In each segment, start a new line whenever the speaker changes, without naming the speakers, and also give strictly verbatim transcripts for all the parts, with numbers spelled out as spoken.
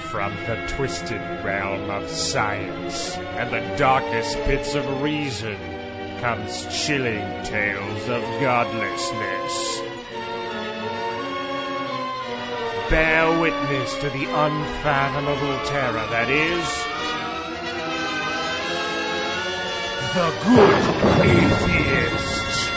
From the twisted realm of science and the darkest pits of reason comes chilling tales of godlessness. Bear witness to the unfathomable terror that is the Good Atheist.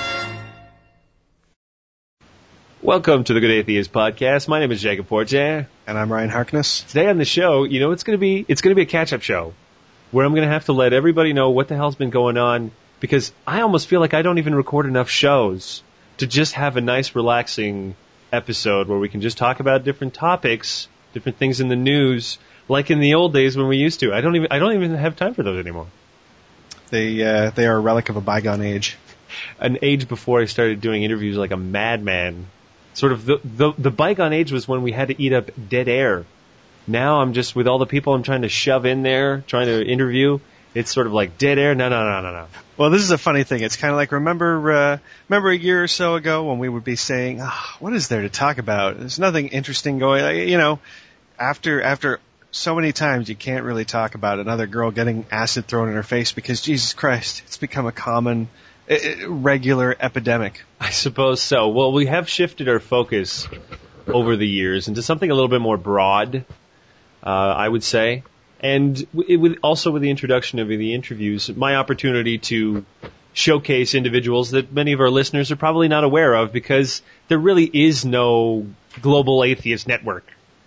Welcome to the Good Atheist Podcast. My name is Jacob Forte.
And I'm Ryan Harkness.
Today on the show, you know, it's going to be it's going to be a catch-up show where I'm going to have to let everybody know what the hell's been going on, because I almost feel like I don't even record enough shows to just have a nice, relaxing episode where we can just talk about different topics, different things in the news, like in the old days when we used to. I don't even I don't even have time for those anymore.
They uh, they are a relic of a bygone age.
An age before I started doing interviews like a madman. Sort of the, the the bygone age was when we had to eat up dead air. Now I'm just, with all the people I'm trying to shove in there, trying to interview, it's sort of like dead air. No, no, no, no, no.
Well, this is a funny thing. It's kind of like, remember uh, remember a year or so ago when we would be saying, oh, what is there to talk about? There's nothing interesting going on. You know, after after so many times you can't really talk about another girl getting acid thrown in her face because, Jesus Christ, it's become a common, uh, regular epidemic.
I suppose so. Well, we have shifted our focus over the years into something a little bit more broad, uh, I would say. And it, with, also with the introduction of the interviews, my opportunity to showcase individuals that many of our listeners are probably not aware of, because there really is no global atheist network.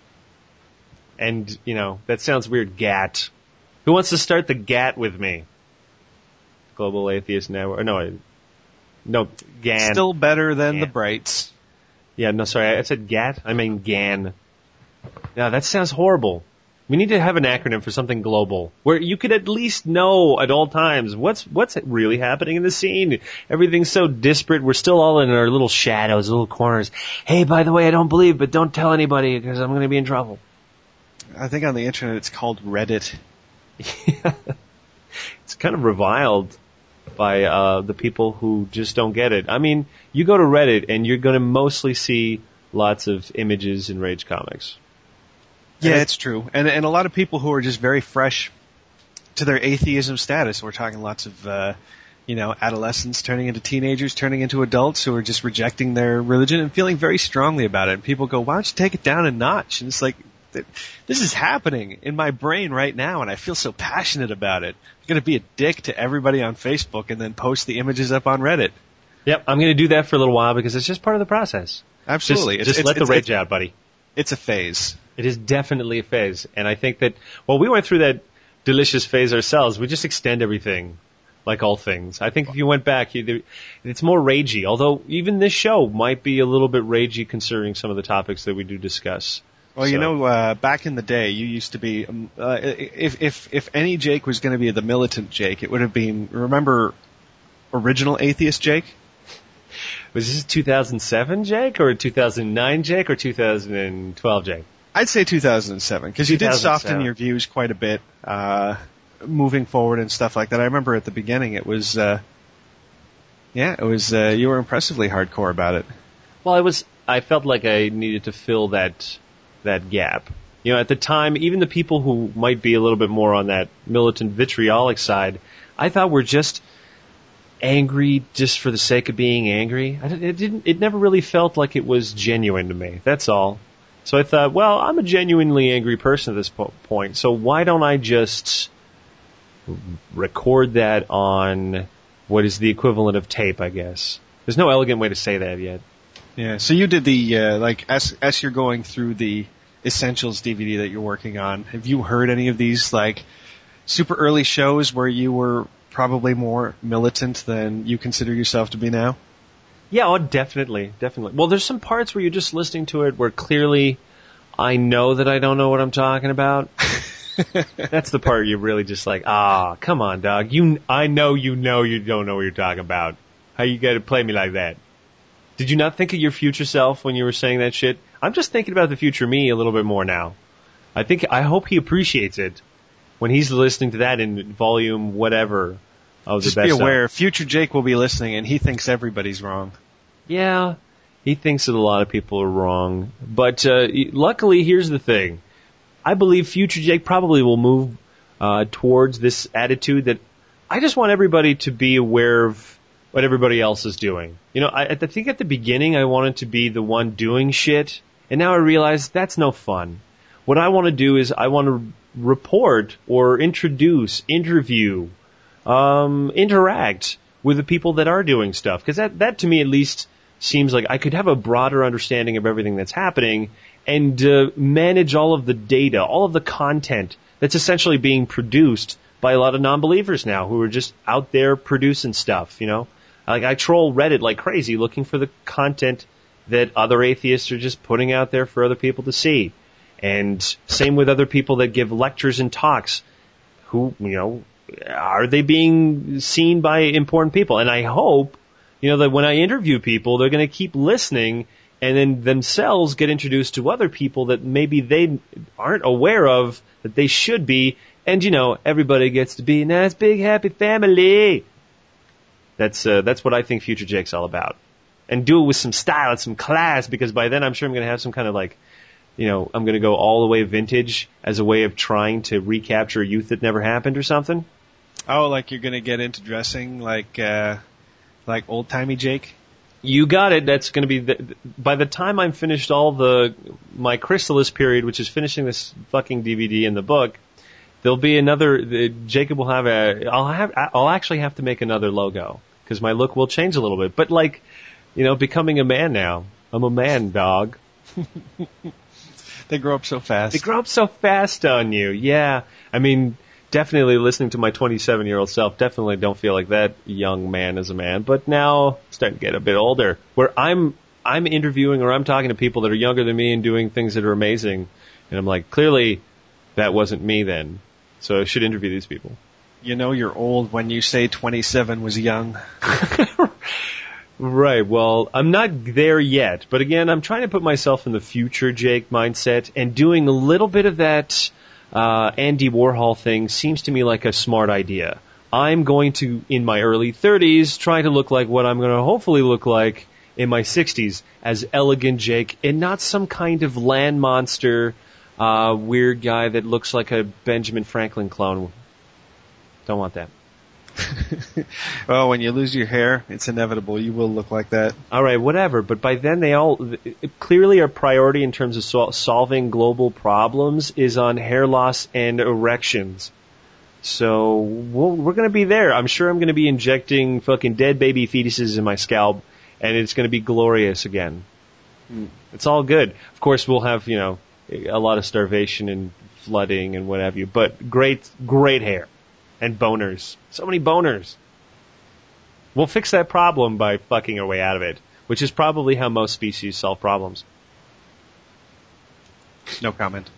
And, you know, that sounds weird, G A T. Who wants to start the G A T with me? Global Atheist Network. No, no, G A N.
Still better than
G A N.
the Brights.
Yeah, no, sorry, I said G A T. I mean G A N. Now, that sounds horrible. We need to have an acronym for something global, where you could at least know at all times what's what's really happening in the scene. Everything's so disparate. We're still all in our little shadows, little corners. Hey, by the way, I don't believe, but don't tell anybody because I'm going to be in trouble.
I think on the internet it's called Reddit.
Yeah. It's kind of reviled by uh, the people who just don't get it. I mean, you go to Reddit and you're going to mostly see lots of images and rage comics.
Yeah,
and
it's true. And and a lot of people who are just very fresh to their atheism status. We're talking lots of, uh, you know, adolescents turning into teenagers, turning into adults who are just rejecting their religion and feeling very strongly about it. And people go, why don't you take it down a notch? And it's like, this is happening in my brain right now, and I feel so passionate about it. I'm going to be a dick to everybody on Facebook and then post the images up on Reddit.
Yep, I'm going to do that for a little while because it's just part of the process.
Absolutely.
Just, just
it's,
let
it's,
the rage
it's,
out, buddy.
It's a phase.
It is definitely a phase. And I think that, well, we went through that delicious phase ourselves. We just extend everything, like all things. I think if you went back, you, it's more ragey, although even this show might be a little bit ragey concerning some of the topics that we do discuss.
Well,
so.
you know, uh, back in the day, you used to be, um, uh, if, if, if any Jake was going to be the militant Jake, it would have been, remember original atheist Jake?
Was this two thousand seven Jake, or two thousand nine Jake, or two thousand twelve Jake?
I'd say two thousand seven, because you did soften your views quite a bit, uh, moving forward and stuff like that. I remember at the beginning it was, uh, yeah, it was, uh, you were impressively hardcore about it.
Well, I was, I felt like I needed to fill that, that gap. You know, at the time, even the people who might be a little bit more on that militant vitriolic side, I thought were just angry just for the sake of being angry. I, it didn't, it never really felt like it was genuine to me. That's all. So I thought, well, I'm a genuinely angry person at this po- point, so why don't I just record that on what is the equivalent of tape, I guess. There's no elegant way to say that yet.
Yeah, so you did the, uh, like, as, as you're going through the Essentials D V D that you're working on, have you heard any of these, like, super early shows where you were probably more militant than you consider yourself to be now?
Yeah, oh, definitely, definitely. Well, there's some parts where you're just listening to it where clearly I know that I don't know what I'm talking about. That's the part you're really just like, ah, come on, dog. You, I know you know you don't know what you're talking about. How you got to play me like that? Did you not think of your future self when you were saying that shit? I'm just thinking about the future me a little bit more now. I think, I hope he appreciates it when he's listening to that in volume whatever of the
Just
best
be aware,
of.
future Jake will be listening and he thinks everybody's wrong.
Yeah, he thinks that a lot of people are wrong. But uh, luckily, here's the thing. I believe future Jake probably will move uh, towards this attitude that I just want everybody to be aware of what everybody else is doing. You know, I, I think at the beginning I wanted to be the one doing shit, and now I realize that's no fun. What I want to do is I want to report or introduce, interview, um, interact with the people that are doing stuff. Because that, that to me at least seems like I could have a broader understanding of everything that's happening and uh, manage all of the data, all of the content that's essentially being produced by a lot of non-believers now who are just out there producing stuff, you know? Like I troll Reddit like crazy looking for the content that other atheists are just putting out there for other people to see. And same with other people that give lectures and talks who, you know, are they being seen by important people? And I hope, you know, that when I interview people, they're going to keep listening and then themselves get introduced to other people that maybe they aren't aware of that they should be. And, you know, everybody gets to be a nice, big, happy family. That's, uh, that's what I think Future Jake's all about. And do it with some style and some class, because by then I'm sure I'm going to have some kind of like, you know, I'm going to go all the way vintage as a way of trying to recapture youth that never happened or something.
Oh, like you're going to get into dressing like, uh, like old-timey Jake?
You got it. That's going to be, the, by the time I'm finished all the, my Chrysalis period, which is finishing this fucking D V D and the book, there'll be another, the, Jacob will have a, I'll have, I'll actually have to make another logo, because my look will change a little bit. But like, you know, becoming a man now. I'm a man, dog.
They grow up so fast.
They grow up so fast on you. Yeah. I mean, definitely listening to my twenty-seven-year-old self, definitely don't feel like that young man is a man. But now, I'm starting to get a bit older, where I'm I'm interviewing or I'm talking to people that are younger than me and doing things that are amazing. And I'm like, clearly, that wasn't me then. So I should interview these people.
You know you're old when you say twenty-seven was young.
Right, well, I'm not there yet, but again, I'm trying to put myself in the future Jake mindset, and doing a little bit of that uh, Andy Warhol thing seems to me like a smart idea. I'm going to, in my early thirties, try to look like what I'm going to hopefully look like in my sixties, as elegant Jake, and not some kind of land monster, uh, weird guy that looks like a Benjamin Franklin clone. Don't want that.
Well, when you lose your hair, it's inevitable. You will look like that.
All right, whatever. But by then, they all clearly our priority in terms of sol- solving global problems is on hair loss and erections. So we'll, we're going to be there. I'm sure I'm going to be injecting fucking dead baby fetuses in my scalp, and it's going to be glorious again. Mm. It's all good. Of course, we'll have, you know, a lot of starvation and flooding and what have you, but great, great hair. And boners. So many boners. We'll fix that problem by fucking our way out of it, which is probably how most species solve problems.
No comment.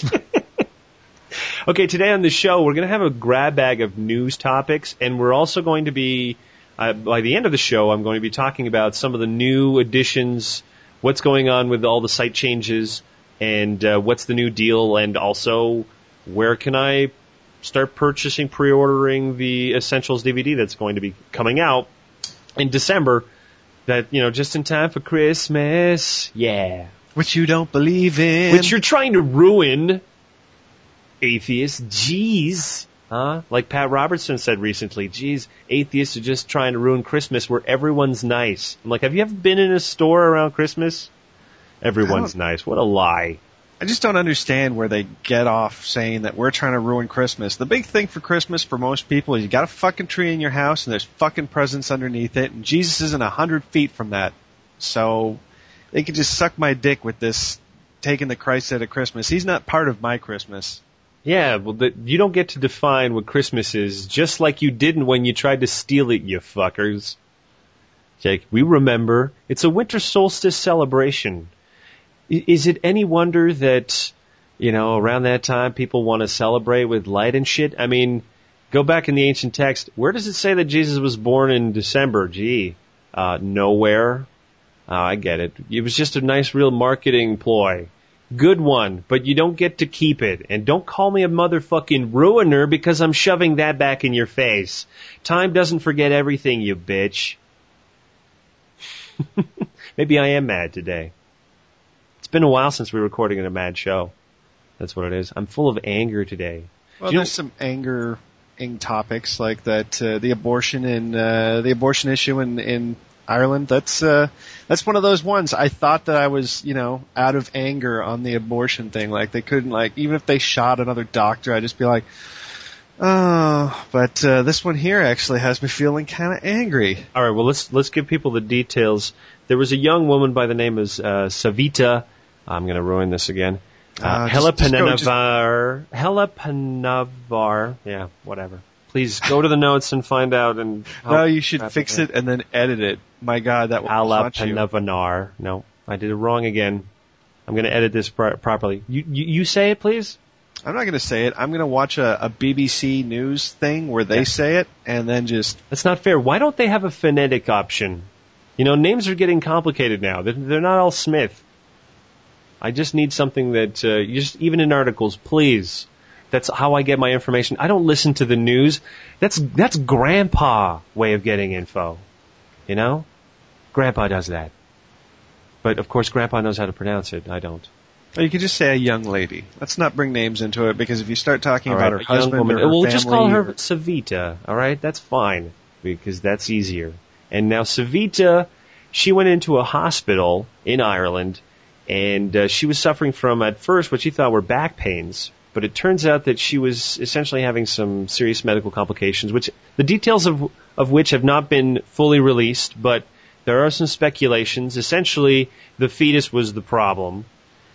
Okay, today on the show, we're going to have a grab bag of news topics, and we're also going to be, uh, by the end of the show, I'm going to be talking about some of the new additions, what's going on with all the site changes, and uh, what's the new deal, and also where can I start purchasing, pre-ordering the Essentials D V D that's going to be coming out in December. That, you know, just in time for Christmas. Yeah.
Which you don't believe in.
Which you're trying to ruin, atheists. Jeez. Huh? Like Pat Robertson said recently, geez, atheists are just trying to ruin Christmas where everyone's nice. I'm like, have you ever been in a store around Christmas? Everyone's nice. What a lie.
I just don't understand where they get off saying that we're trying to ruin Christmas. The big thing for Christmas for most people is you got a fucking tree in your house and there's fucking presents underneath it, and Jesus isn't a hundred feet from that. So they can just suck my dick with this taking the Christ out of Christmas. He's not part of my Christmas.
Yeah, well, the, you don't get to define what Christmas is, just like you didn't when you tried to steal it, you fuckers. Jake, we remember. It's a winter solstice celebration. Is it any wonder that, you know, around that time people want to celebrate with light and shit? I mean, go back in the ancient text. Where does it say that Jesus was born in December? Gee, uh, nowhere. Oh, I get it. It was just a nice, real marketing ploy. Good one, but you don't get to keep it. And don't call me a motherfucking ruiner because I'm shoving that back in your face. Time doesn't forget everything, you bitch. Maybe I am mad today. It's been a while since we were recording in a mad show. That's what it is. I'm full of anger today.
Well,
Do you
there's
know-
some angering topics like that, uh, the abortion and uh, the abortion issue in in Ireland. That's uh, that's one of those ones. I thought that I was, you know, out of anger on the abortion thing. Like they couldn't, like, even if they shot another doctor, I'd just be like, oh. But uh, this one here actually has me feeling kind of angry.
All right, well, let's let's give people the details. There was a young woman by the name of uh, Savita. I'm going to ruin this again. Uh,
Uh,
Hela
just- just go- just-
Penanavar. Hela Penanavar. Yeah, whatever. Please go to the notes and find out. And
No, you should fix it and then edit it. My God, that will
Hela
haunt you.
Penavanar. No, I did it wrong again. I'm going to edit this pro- properly. You, you you say it, please.
I'm not going to say it. I'm going to watch a, a B B C News thing where they
Yeah.
say it and then just...
That's not fair. Why don't they have a phonetic option? You know, names are getting complicated now. They're, they're not all Smith. I just need something that, uh, you just, even in articles, please. That's how I get my information. I don't listen to the news. That's, that's Grandpa way of getting info. You know? Grandpa does that. But of course Grandpa knows how to pronounce it. I don't.
Or you could just say a young lady. Let's not bring names into it because if you start talking
All
about
right,
her
a young
husband
woman.
or her
We'll
family...
just call her
or-
Savita, alright? That's fine. Because that's easier. And now Savita, she went into a hospital in Ireland, and uh, she was suffering from, at first, what she thought were back pains. But it turns out that she was essentially having some serious medical complications, which the details of of which have not been fully released, but there are some speculations. Essentially, the fetus was the problem,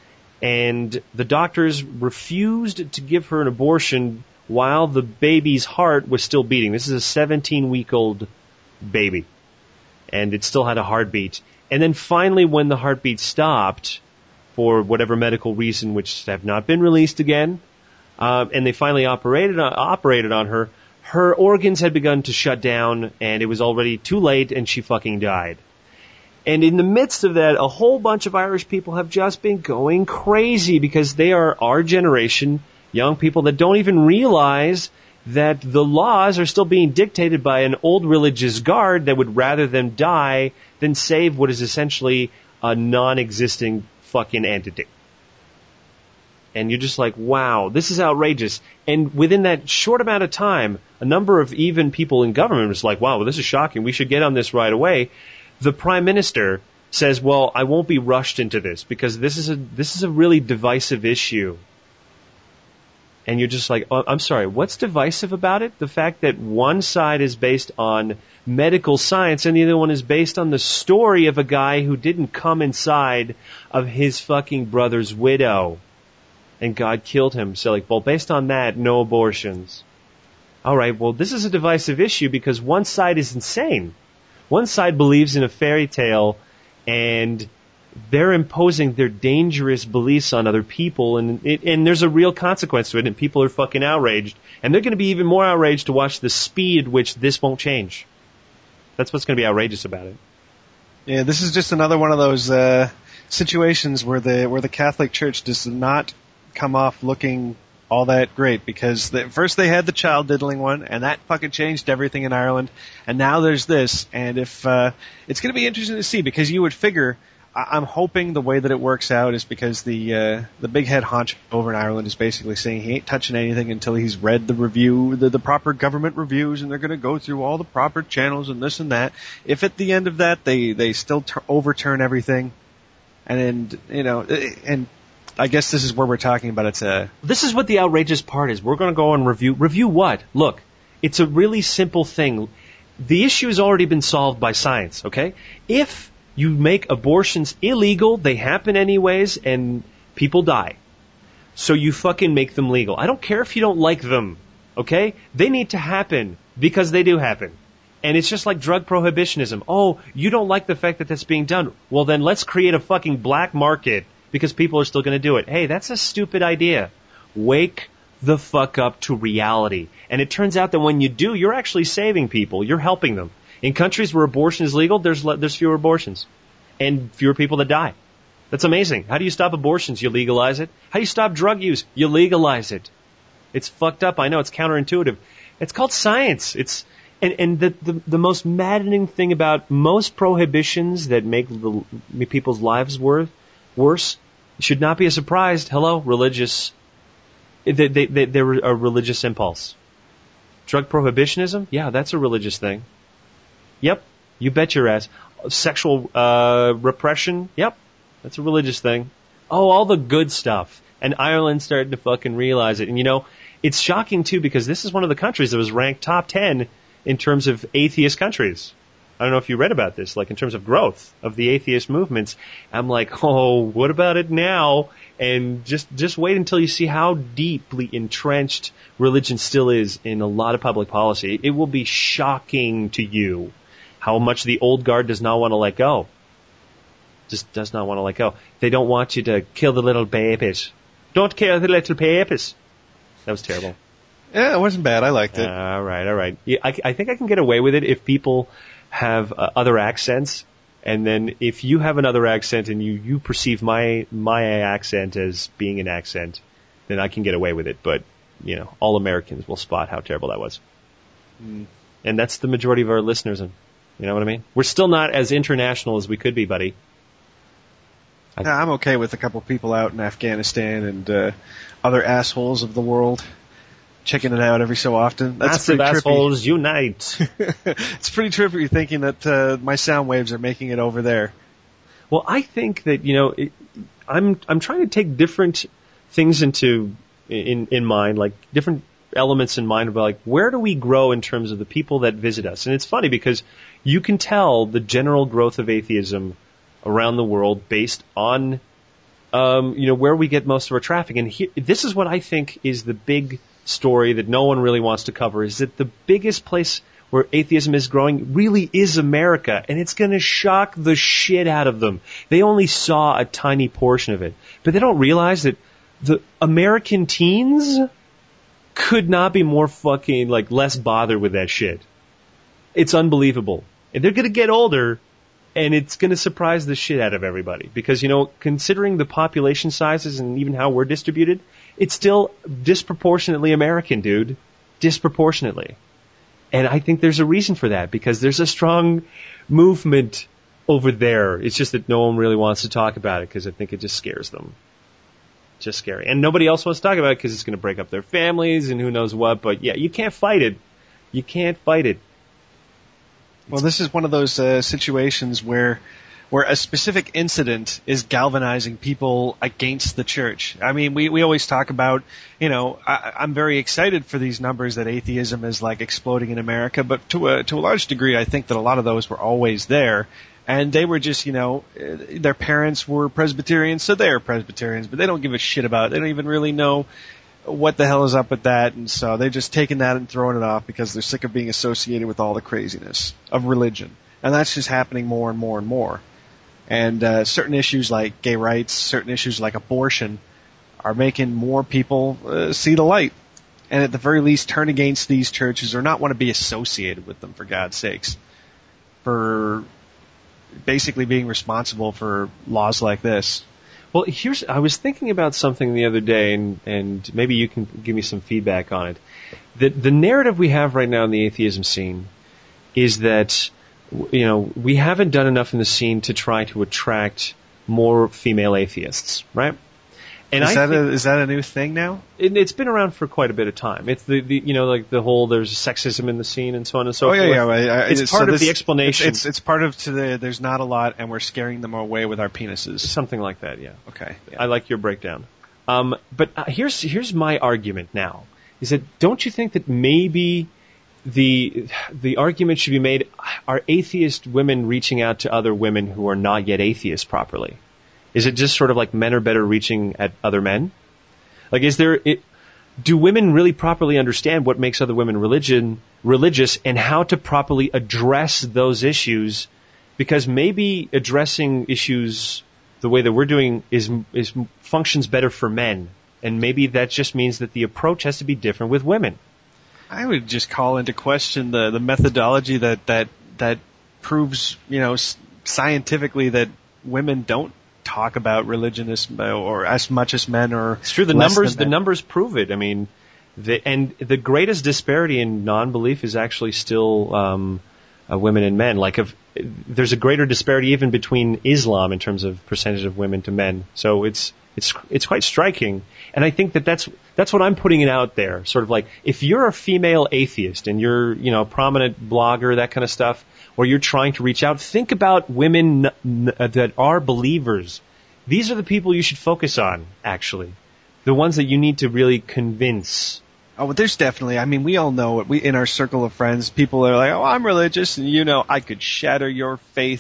and the doctors refused to give her an abortion while the baby's heart was still beating. This is a seventeen-week-old baby, and it still had a heartbeat. And then finally, when the heartbeat stopped, for whatever medical reason, which have not been released again, uh, and they finally operated on, operated on her, her organs had begun to shut down, and it was already too late, and she fucking died. And in the midst of that, a whole bunch of Irish people have just been going crazy because they are our generation, young people that don't even realize that the laws are still being dictated by an old religious guard that would rather them die than save what is essentially a non-existing fucking entity. And you're just like, wow, this is outrageous. And within that short amount of time, a number of even people in government was like, wow, well, this is shocking. We should get on this right away. The prime minister says, well, I won't be rushed into this because this is a this is a really divisive issue. And you're just like, oh, I'm sorry, what's divisive about it? The fact that one side is based on medical science and the other one is based on the story of a guy who didn't come inside of his fucking brother's widow and God killed him. So like, well, based on that, no abortions. All right, well, this is a divisive issue because one side is insane. One side believes in a fairy tale and they're imposing their dangerous beliefs on other people, and it, and there's a real consequence to it, and people are fucking outraged, and they're going to be even more outraged to watch the speed at which this won't change. That's what's going to be outrageous about it.
Yeah, this is just another one of those uh, situations where the where the Catholic Church does not come off looking all that great because the, first they had the child diddling one, and that fucking changed everything in Ireland, and now there's this, and if uh, it's going to be interesting to see because you would figure. I'm hoping the way that it works out is because the uh, the big head honcho over in Ireland is basically saying he ain't touching anything until he's read the review, the, the proper government reviews, and they're going to go through all the proper channels and this and that. If at the end of that they they still ter- overturn everything, and then, you know, and I guess this is where we're talking about it's a.
This is what the outrageous part is. We're going to go and review review what? Look, it's a really simple thing. The issue has already been solved by science. Okay, if you make abortions illegal, they happen anyways, and people die. So you fucking make them legal. I don't care if you don't like them, okay? They need to happen because they do happen. And it's just like drug prohibitionism. Oh, you don't like the fact that that's being done. Well, then let's create a fucking black market because people are still going to do it. Hey, that's a stupid idea. Wake the fuck up to reality. And it turns out that when you do, you're actually saving people. You're helping them. In countries where abortion is legal, there's le- there's fewer abortions and fewer people that die. That's amazing. How do you stop abortions? You legalize it. How do you stop drug use? You legalize it. It's fucked up. I know it's counterintuitive. It's called science. It's and and the the, the most maddening thing about most prohibitions that make the make people's lives worth worse should not be a surprise. Hello, religious they, they, they, they're a religious impulse. Drug prohibitionism? Yeah, that's a religious thing. Yep, you bet your ass. Sexual uh, repression? Yep, that's a religious thing. Oh, all the good stuff. And Ireland's starting to fucking realize it. And, you know, it's shocking, too, because this is one of the countries that was ranked top ten in terms of atheist countries. I don't know if you read about this, like in terms of growth of the atheist movements. I'm like, oh, what about it now? And just just wait until you see how deeply entrenched religion still is in a lot of public policy. It will be shocking to you how much the old guard does not want to let go. Just does not want to let go. They don't want you to kill the little babies. Don't kill the little babies. That was terrible.
Yeah, it wasn't bad. I liked it.
Uh, all right, all right. Yeah, I, I think I can get away with it if people have uh, other accents, and then if you have another accent and you, you perceive my my accent as being an accent, then I can get away with it. But, you know, all Americans will spot how terrible that was. Mm. And that's the majority of our listeners. You know what I mean? We're still not as international as we could be, buddy. I,
yeah, I'm okay with a couple people out in Afghanistan and uh, other assholes of the world checking it out every so often. That's
Massive assholes unite.
It's pretty trippy thinking that uh, my sound waves are making it over there.
Well, I think that, you know, it, I'm I'm trying to take different things into in in mind, like different elements in mind about like where do we grow in terms of the people that visit us. And it's funny because you can tell the general growth of atheism around the world based on um, you know, where we get most of our traffic. And he, this is what I think is the big story that no one really wants to cover, is that the biggest place where atheism is growing really is America, and it's going to shock the shit out of them. They only saw a tiny portion of it, but they don't realize that the American teens could not be more fucking, like, less bothered with that shit. It's unbelievable. And they're going to get older, and it's going to surprise the shit out of everybody. Because, you know, considering the population sizes and even how we're distributed, it's still disproportionately American, dude. Disproportionately. And I think there's a reason for that, because there's a strong movement over there. It's just that no one really wants to talk about it, because I think it just scares them. Just scary. And nobody else wants to talk about it because it's going to break up their families and who knows what. But yeah, you can't fight it. You can't fight it.
Well, this is one of those uh, situations where where a specific incident is galvanizing people against the church. I mean, we, we always talk about, you know, I, I'm very excited for these numbers that atheism is like exploding in America, but to a, to a large degree, I think that a lot of those were always there. And they were just, you know, their parents were Presbyterians, so they're Presbyterians, but they don't give a shit about it. They don't even really know what the hell is up with that, and so they're just taking that and throwing it off because they're sick of being associated with all the craziness of religion. And that's just happening more and more and more. And uh, certain issues like gay rights, certain issues like abortion are making more people uh, see the light. And at the very least turn against these churches or not want to be associated with them, for God's sakes. For basically being responsible for laws like this.
Well, here's, I was thinking about something the other day, and, and maybe you can give me some feedback on it. The, the narrative we have right now in the atheism scene is that, you know, we haven't done enough in the scene to try to attract more female atheists, right? And
is,
I
that
think
a, is that a new thing now?
It, it's been around for quite a bit of time. It's the, the you know, like the whole, there's sexism in the scene and so on and so
oh,
forth.
Yeah, yeah, right. I,
it's
so
part
this,
of the explanation.
It's, it's, it's part of to the, there's not a lot and we're scaring them away with our penises.
Something like that, yeah.
Okay.
Yeah. I like your breakdown. Um, but uh, here's, here's my argument now, is that don't you think that maybe the, the argument should be made, are atheist women reaching out to other women who are not yet atheists properly? Is it just sort of like men are better reaching at other men? Like, is there, it, do women really properly understand what makes other women religion, religious and how to properly address those issues? Because maybe addressing issues the way that we're doing is, is functions better for men. And maybe that just means that the approach has to be different with women.
I would just call into question the, the methodology that, that, that proves, you know, scientifically that women don't talk about religion as, or as much as men, or
it's true. The numbers, the numbers prove it. I mean, the, and the greatest disparity in non-belief is actually still um, uh, women and men. Like, if there's a greater disparity even between Islam in terms of percentage of women to men. So it's it's it's quite striking. And I think that that's that's what I'm putting it out there. Sort of like, if you're a female atheist and you're, you know, a prominent blogger, that kind of stuff, or you're trying to reach out, think about women n- n- that are believers. These are the people you should focus on, actually. The ones that you need to really convince.
Oh, well, there's definitely, I mean, we all know it. We, in our circle of friends, people are like, oh, I'm religious, and you know, I could shatter your faith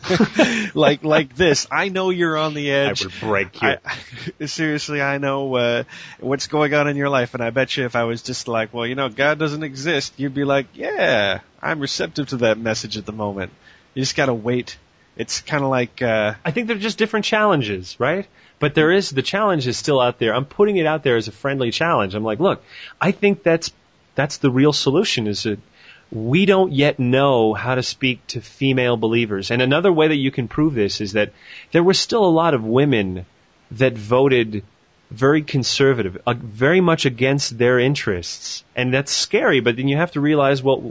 like like this. I know you're on the edge.
I would break you.
I, seriously, I know uh, what's going on in your life, and I bet you if I was just like, well, you know, God doesn't exist, you'd be like, yeah, I'm receptive to that message at the moment. You just gotta wait. It's kind of like... Uh,
I think they're just different challenges, right? But there is, the challenge is still out there. I'm putting it out there as a friendly challenge. I'm like, look, I think that's that's the real solution, is that we don't yet know how to speak to female believers. And another way that you can prove this is that there were still a lot of women that voted very conservative, uh, very much against their interests. And that's scary, but then you have to realize, well,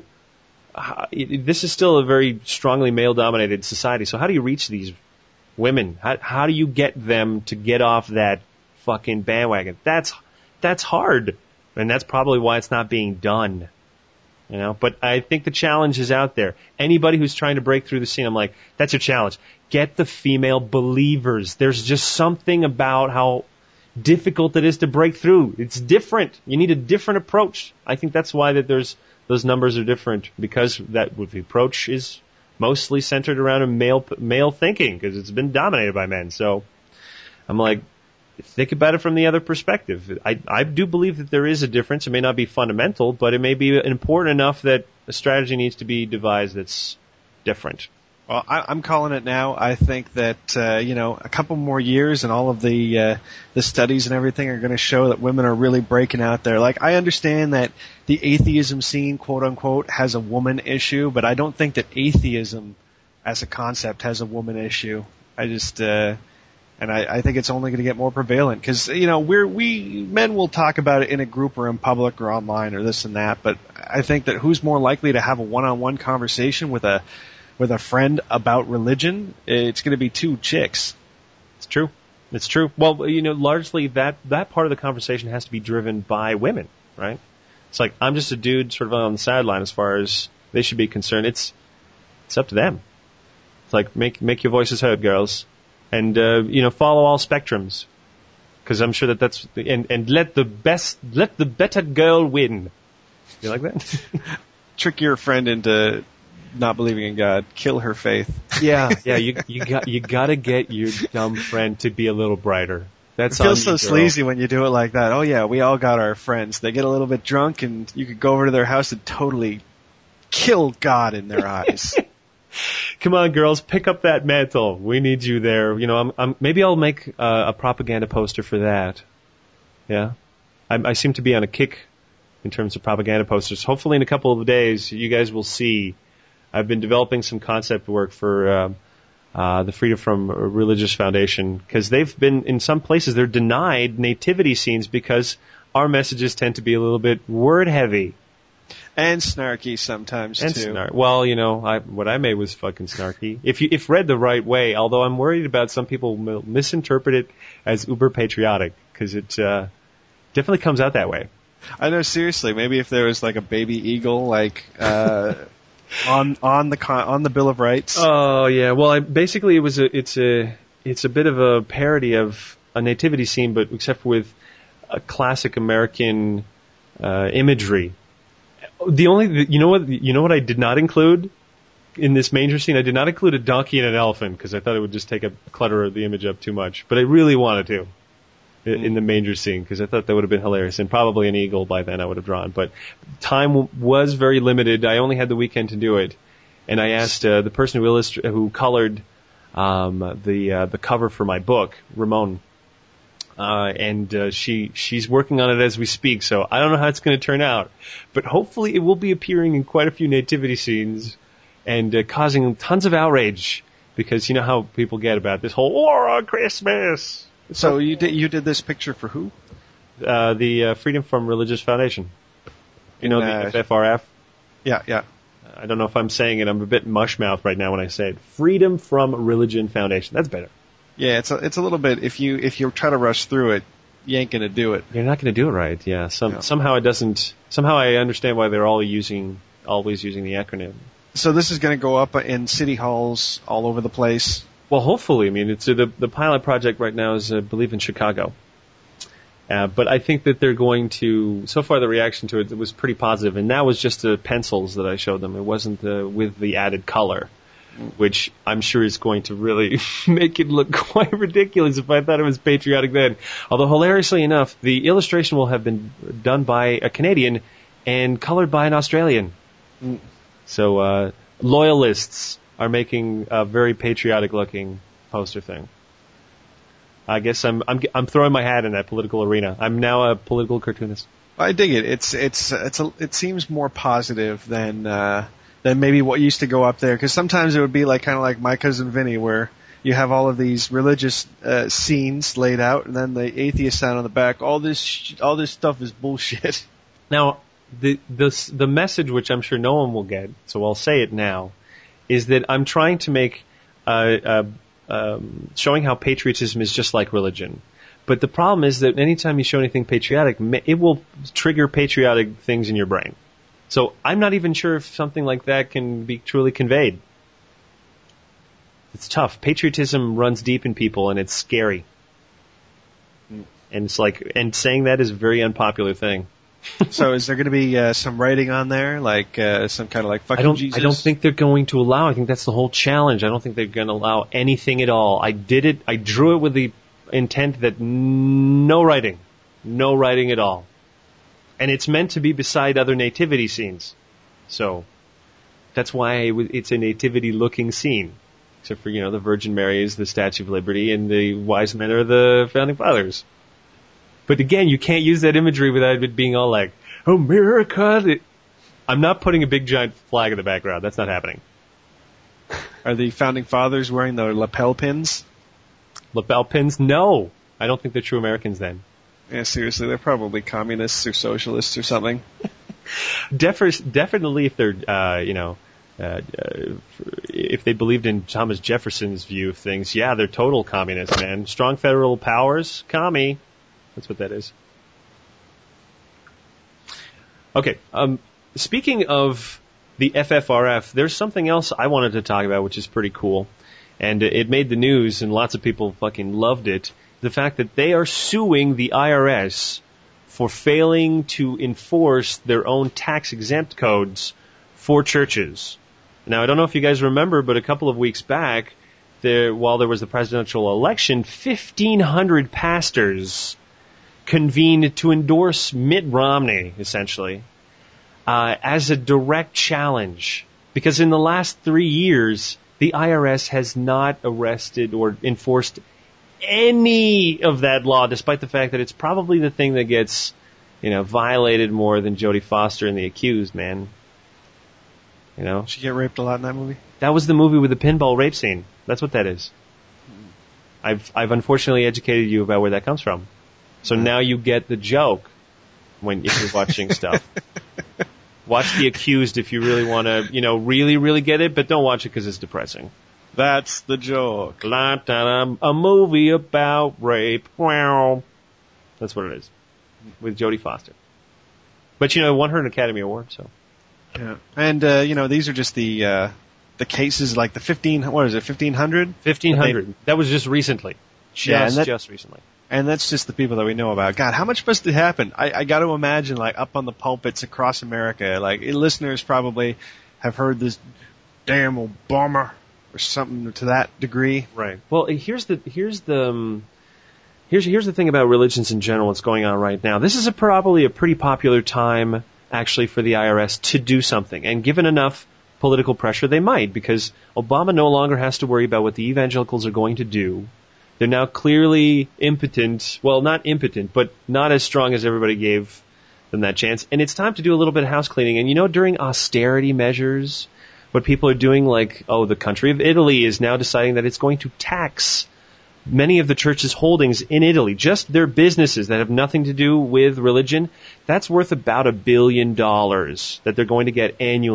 uh, it, this is still a very strongly male-dominated society. So how do you reach these women? How, how do you get them to get off that fucking bandwagon? That's that's hard, and that's probably why it's not being done. You know, but I think the challenge is out there. Anybody who's trying to break through the scene, I'm like, that's your challenge. Get the female believers. There's just something about how difficult it is to break through. It's different. You need a different approach. I think that's why that there's those numbers are different, because that the approach is mostly centered around a male male thinking, because it's been dominated by men. So I'm like, think about it from the other perspective. I, I do believe that there is a difference. It may not be fundamental, but it may be important enough that a strategy needs to be devised that's different.
Well, I, I'm calling it now. I think that uh, you know, a couple more years and all of the uh, the studies and everything are going to show that women are really breaking out there. Like, I understand that the atheism scene, quote unquote, has a woman issue, but I don't think that atheism as a concept has a woman issue. I just uh, and I, I think it's only going to get more prevalent, because you know, we're we men will talk about it in a group or in public or online or this and that, but I think that who's more likely to have a one-on-one conversation with a with a friend about religion? It's going to be two chicks.
It's true. It's true. Well, you know, largely that, that part of the conversation has to be driven by women, right? It's like, I'm just a dude sort of on the sideline as far as they should be concerned. It's, it's up to them. It's like, make, make your voices heard, girls. And, uh, you know, follow all spectrums. Cause I'm sure that that's, and, and let the best, let the better girl win. You like that?
Trick your friend into not believing in God. Kill her faith.
Yeah, yeah. You you got you got to get your dumb friend to be a little brighter. That's
it feels
on
so
you, girl.
sleazy when you do it like that. Oh yeah, we all got our friends. They get a little bit drunk, and you could go over to their house and totally kill God in their eyes.
Come on, girls, pick up that mantle. We need you there. You know, I'm, I'm maybe I'll make uh, a propaganda poster for that. Yeah, I, I seem to be on a kick in terms of propaganda posters. Hopefully, in a couple of days, you guys will see. I've been developing some concept work for uh, uh, the Freedom from Religious Foundation, because they've been, in some places, they're denied nativity scenes because our messages tend to be a little bit word heavy.
And snarky sometimes,
and
too.
Snar- well, you know, I, what I made was fucking snarky. If you, if read the right way, although I'm worried about some people will misinterpret it as uber patriotic, because it uh, definitely comes out that way.
I know, seriously, maybe if there was like a baby eagle, like... Uh, on on the con- on the Bill of Rights.
Oh yeah, well, I, basically it was a it's a it's a bit of a parody of a nativity scene, but except with a classic American uh, imagery. The only you know what you know what I did not include in this manger scene? I did not include a donkey and an elephant, because I thought it would just take a clutter of the image up too much. But I really wanted to. In the manger scene, because I thought that would have been hilarious, and probably an eagle by then I would have drawn. But time w- was very limited. I only had the weekend to do it, and I asked uh, the person who illustr- who colored um, the uh, the cover for my book, Ramon, uh, and uh, she she's working on it as we speak. So I don't know how it's going to turn out, but hopefully it will be appearing in quite a few nativity scenes and uh, causing tons of outrage, because you know how people get about this whole war on Christmas.
So you did you did this picture for who?
Uh, the uh, Freedom from Religious Foundation. You know,
uh,
the F F R F?
Yeah, yeah.
I don't know if I'm saying it. I'm a bit mushmouth right now when I say it. Freedom from Religion Foundation. That's better.
Yeah, it's a, it's a little bit, if you if you try to rush through it, you ain't going to do it.
You're not going to do it right, yeah. Some,
no.
Somehow it doesn't, somehow I understand why they're all using, always using the acronym.
So this is going to go up in city halls all over the place?
Well, hopefully. I mean, it's the, the pilot project right now is, I believe, in Chicago. Uh, but I think that they're going to, so far the reaction to it was pretty positive, and that was just the pencils that I showed them. It wasn't the, with the added color, which I'm sure is going to really make it look quite ridiculous if I thought it was patriotic then. Although, hilariously enough, the illustration will have been done by a Canadian and colored by an Australian.
Mm.
So, uh, loyalists are making a very patriotic-looking poster thing. I guess I'm I'm I'm throwing my hat in that political arena. I'm now a political cartoonist.
I dig it. It's it's it's a, it seems more positive than uh, than maybe what used to go up there. Because sometimes it would be like kind of like My Cousin Vinny, where you have all of these religious uh, scenes laid out, and then the atheist sign on the back. All this sh- all this stuff is bullshit.
Now, the the the message, which I'm sure no one will get, so I'll say it now, is that I'm trying to make a. a Um, showing how patriotism is just like religion. But the problem is that anytime you show anything patriotic, it will trigger patriotic things in your brain. So I'm not even sure if something like that can be truly conveyed. It's tough. Patriotism runs deep in people, and it's scary. And it's like, and saying that is a very unpopular thing.
So is there going to be uh, some writing on there, like uh, some kind of like fucking
I don't,
Jesus?
I don't think they're going to allow. I think that's the whole challenge. I don't think they're going to allow anything at all. I did it. I drew it with the intent that no writing, no writing at all, and it's meant to be beside other nativity scenes. So that's why it's a nativity-looking scene, except for you know the Virgin Mary is the Statue of Liberty and the wise men are the founding fathers. But again, you can't use that imagery without it being all like, America. I'm not putting a big giant flag in the background. That's not happening.
Are the founding fathers wearing their lapel pins?
Lapel pins? No. I don't think they're true Americans then.
Yeah, seriously, they're probably communists or socialists or something.
Def- definitely if they're, uh, you know, uh, uh, if they believed in Thomas Jefferson's view of things, yeah, they're total communists, man. Strong federal powers, commie. That's what that is. Okay, um, speaking of the F F R F, there's something else I wanted to talk about, which is pretty cool. And it made the news, and lots of people fucking loved it. The fact that they are suing the I R S for failing to enforce their own tax-exempt codes for churches. Now, I don't know if you guys remember, but a couple of weeks back, there, while there was the presidential election, fifteen hundred pastors convened to endorse Mitt Romney, essentially, uh, as a direct challenge. Because in the last three years, the I R S has not arrested or enforced any of that law, despite the fact that it's probably the thing that gets, you know, violated more than Jodie Foster and The Accused, man. You know?
Did she get raped a lot in that movie?
That was the movie with the pinball rape scene. That's what that is. I've I've unfortunately educated you about where that comes from. So now you get the joke when if you're watching stuff. Watch The Accused if you really want to, you know, really, really get it, but don't watch it because it's depressing.
That's the joke.
La, da, da, a movie about rape. Wow. That's what it is. With Jodie Foster. But, you know, it won her an Academy Award, so.
Yeah. And, uh, you know, these are just the, uh, the cases like the fifteen, what is it, fifteen hundred?
fifteen hundred. That, that was just recently. Just,
yeah, and that,
just recently.
And that's just the people that we know about. God, how much must it happen? I, I got to imagine, like, up on the pulpits across America, like, listeners probably have heard this damn Obama or something to that degree.
Right. Well, here's the here's the um, here's here's the thing about religions in general. What's going on right now? This is a, probably a pretty popular time, actually, for the I R S to do something, and given enough political pressure, they might, because Obama no longer has to worry about what the evangelicals are going to do. They're now clearly impotent. Well, not impotent, but not as strong as everybody gave them that chance. And it's time to do a little bit of house cleaning. And you know, during austerity measures, what people are doing, like, oh, the country of Italy is now deciding that it's going to tax many of the church's holdings in Italy, just their businesses that have nothing to do with religion. That's worth about a billion dollars that they're going to get annually.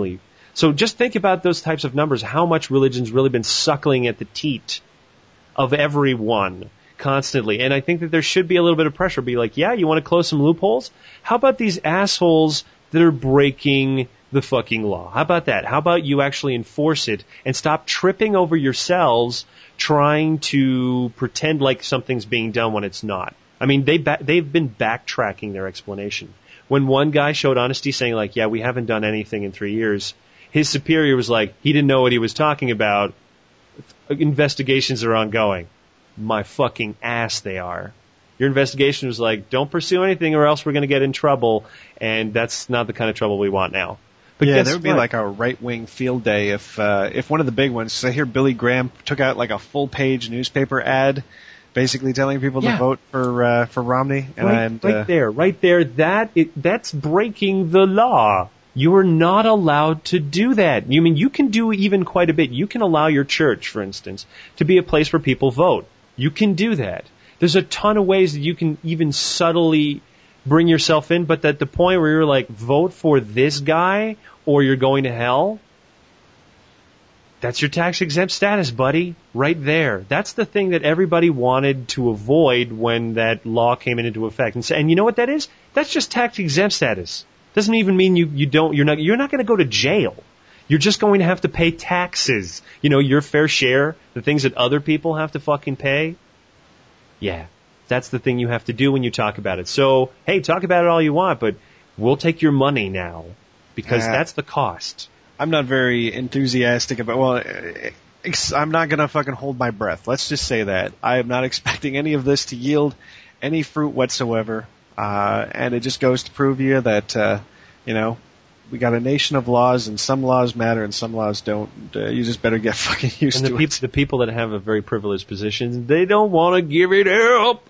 So just think about those types of numbers, how much religion's really been suckling at the teat of everyone constantly. And I think that there should be a little bit of pressure. Be like, yeah, you want to close some loopholes? How about these assholes that are breaking the fucking law? How about that? How about you actually enforce it and stop tripping over yourselves trying to pretend like something's being done when it's not? I mean, they ba- they've been backtracking their explanation. When one guy showed honesty saying like, yeah, we haven't done anything in three years, his superior was like, he didn't know what he was talking about. Investigations are ongoing. My fucking ass they are. Your investigation was like, don't pursue anything or else we're going to get in trouble, and that's not the kind of trouble we want now. But
yeah, there would be
what?
like a right-wing field day if uh, if one of the big ones, so I hear Billy Graham took out like a full-page newspaper ad basically telling people
yeah.
to vote for uh, for Romney. And,
right,
and,
right
uh,
there, right there, that it, that's breaking the law. You are not allowed to do that. You mean you can do even quite a bit. You can allow your church, for instance, to be a place where people vote. You can do that. There's a ton of ways that you can even subtly bring yourself in, but at the point where you're like, vote for this guy or you're going to hell, that's your tax exempt status, buddy, right there. That's the thing that everybody wanted to avoid when that law came into effect. And, so, and you know what that is? That's just tax exempt status. Doesn't even mean you, you don't, you're not, you're not going to go to jail. You're just going to have to pay taxes. You know, your fair share, the things that other people have to fucking pay. Yeah, that's the thing you have to do when you talk about it. So, hey, talk about it all you want, but we'll take your money now because
uh,
that's the cost.
I'm not very enthusiastic about, well, I'm not going to fucking hold my breath. Let's just say that. I am not expecting any of this to yield any fruit whatsoever. Uh, and it just goes to prove you that, uh, you know, we got a nation of laws, and some laws matter and some laws don't. Uh, you just better get fucking used
and the
to
peop-
it.
the people that have a very privileged position, they don't want to give it up.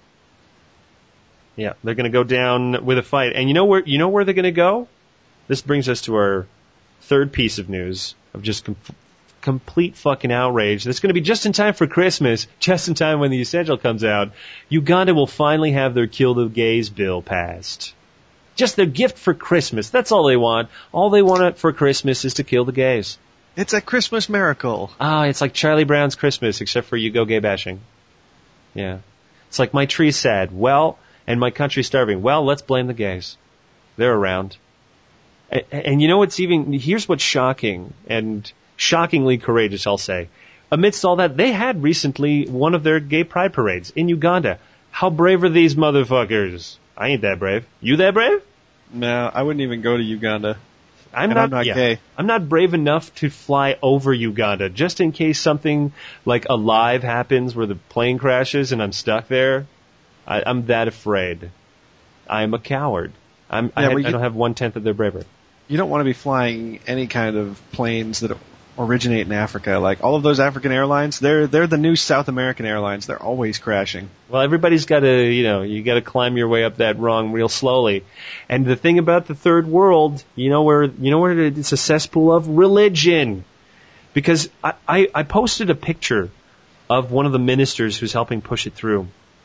Yeah, they're going to go down with a fight. And you know where? You know where they're going to go? This brings us to our third piece of news of just com- complete fucking outrage. That's going to be just in time for Christmas, just in time when the Essential comes out. Uganda will finally have their Kill the Gays bill passed. Just their gift for Christmas. That's all they want. All they want for Christmas is to kill the gays.
It's a Christmas miracle.
Ah, it's like Charlie Brown's Christmas, except for you go gay bashing. Yeah. It's like my tree's sad. Well, and my country's starving. Well, let's blame the gays. They're around. And, and you know what's even, here's what's shocking, and shockingly courageous, I'll say. Amidst all that, they had recently one of their gay pride parades in Uganda. How brave are these motherfuckers? I ain't that brave. You that brave?
No, I wouldn't even go to Uganda.
I'm
and
not,
I'm not
yeah,
gay.
I'm not brave enough to fly over Uganda, just in case something like alive happens where the plane crashes and I'm stuck there. I, I'm that afraid. I'm a coward. I'm,
Yeah,
I, had,
well, you-
I don't have one tenth of their bravery.
You don't want to be flying any kind of planes that originate in Africa. Like all of those African airlines, they're they're the new South American airlines. They're always crashing.
Well, everybody's got to, you know, you got to climb your way up that rung real slowly. And the thing about the third world, you know where, you know where it's a cesspool of religion. Because I, I, I posted a picture of one of the ministers who's helping push it through.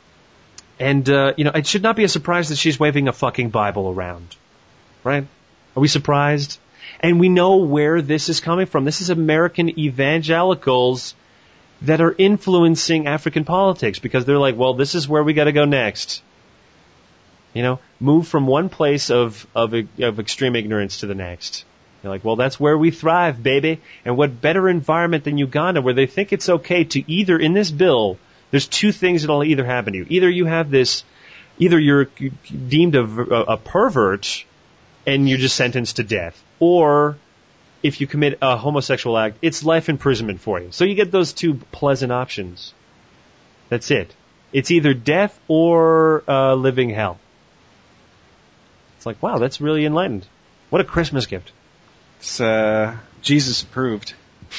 And, uh, you know, it should not be a surprise that she's waving a fucking Bible around. Right? Are we surprised? And we know where this is coming from. This is American evangelicals that are influencing African politics because they're like, well, this is where we got to go next. You know, move from one place of, of, of extreme ignorance to the next. They're like, well, that's where we thrive, baby. And what better environment than Uganda where they think it's okay to either, in this bill, there's two things that'll either happen to you. Either you have this, either you're deemed a, a pervert and you're just sentenced to death. Or if you commit a homosexual act, it's life imprisonment for you. So you get those two pleasant options. That's it. It's either death or uh, living hell. It's like, wow, that's really enlightened. What a Christmas gift.
It's uh, Jesus approved.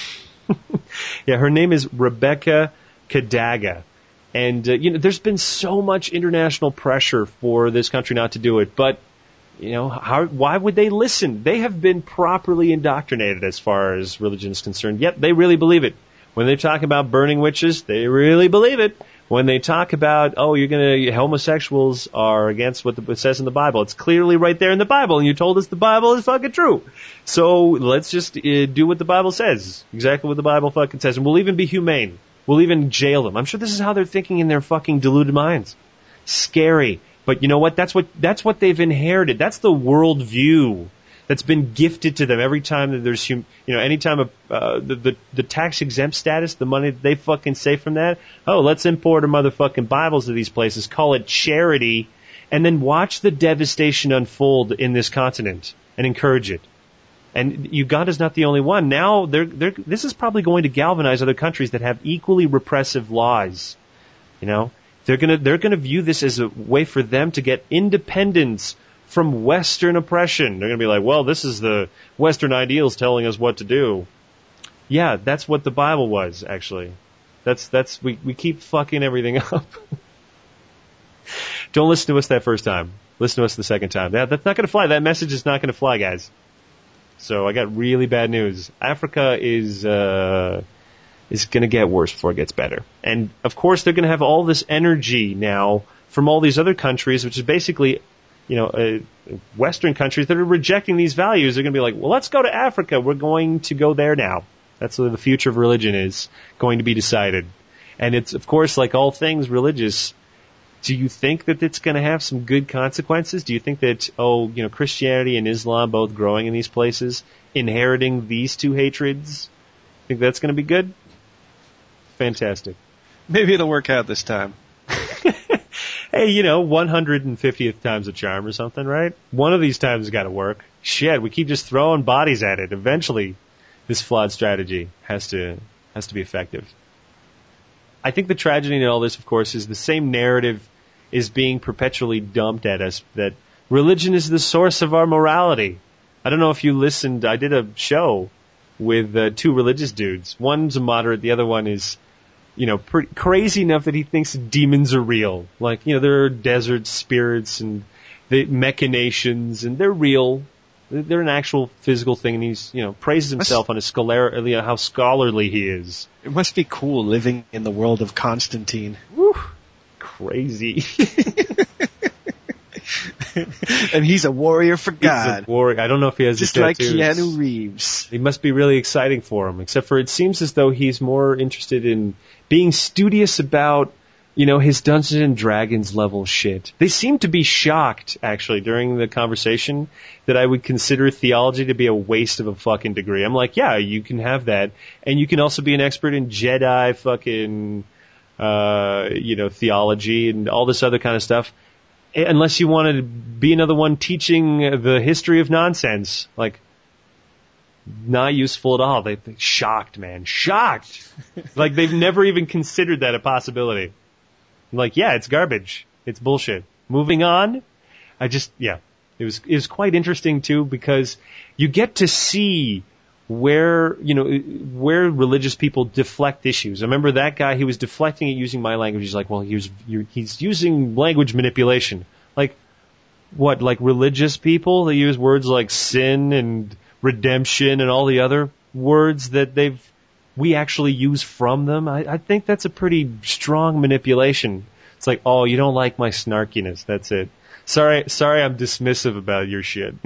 Yeah, her name is Rebecca Kadaga. And, uh, you know, there's been so much international pressure for this country not to do it, but you know, how, why would they listen? They have been properly indoctrinated as far as religion is concerned. Yep, they really believe it. When they talk about burning witches, they really believe it. when they talk about, oh, you're gonna, homosexuals are against what the, it says in the Bible. It's clearly right there in the Bible, and you told us the Bible is fucking true. So let's just uh, do what the Bible says. Exactly what the Bible fucking says. And we'll even be humane. We'll even jail them. I'm sure this is how they're thinking in their fucking deluded minds. Scary. But you know what? That's what, that's what they've inherited. That's the worldview that's been gifted to them every time that there's, you know, anytime a, uh, the, the, the tax exempt status, the money that they fucking save from that, oh, let's import our motherfucking Bibles to these places, call it charity, and then watch the devastation unfold in this continent and encourage it. And Uganda's not the only one. Now, they're, they're, this is probably going to galvanize other countries that have equally repressive laws. You know, they're gonna, they're gonna view this as a way for them to get independence from Western oppression. They're going to be like, well, this is the Western ideals telling us what to do. Yeah, that's what the Bible was, actually. That's, that's, we, we keep fucking everything up. Don't listen to us that first time. Listen to us the second time. That, that's not going to fly. That message is not going to fly, guys. So I got really bad news. Africa is, uh, is going to get worse before it gets better. And of course, they're going to have all this energy now from all these other countries, which is basically, you know, uh, Western countries that are rejecting these values. They're going to be like, well, let's go to Africa. We're going to go there now. That's where the future of religion is going to be decided. And it's, of course, like all things religious, do you think that it's going to have some good consequences? Do you think that, oh, you know, Christianity and Islam both growing in these places, inheriting these two hatreds, think that's going to be good? Fantastic.
Maybe it'll work out this time.
Hey, you know, one hundred fiftieth time's a charm or something, right? One of these times has got to work. Shit, we keep just throwing bodies at it. Eventually, this flawed strategy has to has to be effective. I think the tragedy in all this, of course, is the same narrative is being perpetually dumped at us, that religion is the source of our morality. I don't know if you listened. I did a show with uh, two religious dudes. One's a moderate, the other one is, you know, pretty crazy enough that he thinks demons are real. Like, you know, there are desert spirits and the machinations, and they're real. They're an actual physical thing, and he's, you know, praises himself on his scholar, you know, how scholarly he is.
It must be cool living in the world of Constantine.
Woo, crazy.
And he's a warrior for God.
He's a warrior. I don't know if he has
just
the
like
tattoos.
Keanu Reeves.
It must be really exciting for him, except for it seems as though he's more interested in being studious about, you know, his Dungeons and Dragons level shit. They seem to be shocked, actually, during the conversation that I would consider theology to be a waste of a fucking degree. I'm like, yeah, you can have that, and you can also be an expert in Jedi fucking, uh, you know, theology and all this other kind of stuff. Unless you want to be another one teaching the history of nonsense. Like, not useful at all. They, they're shocked, man. Shocked! Like, they've never even considered that a possibility. I'm like, yeah, it's garbage. It's bullshit. Moving on. I just, yeah. It was, it was quite interesting, too, because you get to see where, you know, where religious people deflect issues. I remember that guy, he was deflecting it using my language. He's like, well, he was, he's using language manipulation. Like, what, like religious people? They use words like sin and redemption and all the other words that they've, we actually use from them. I, I think that's a pretty strong manipulation. It's like, oh, you don't like my snarkiness. That's it. Sorry, sorry I'm dismissive about your shit.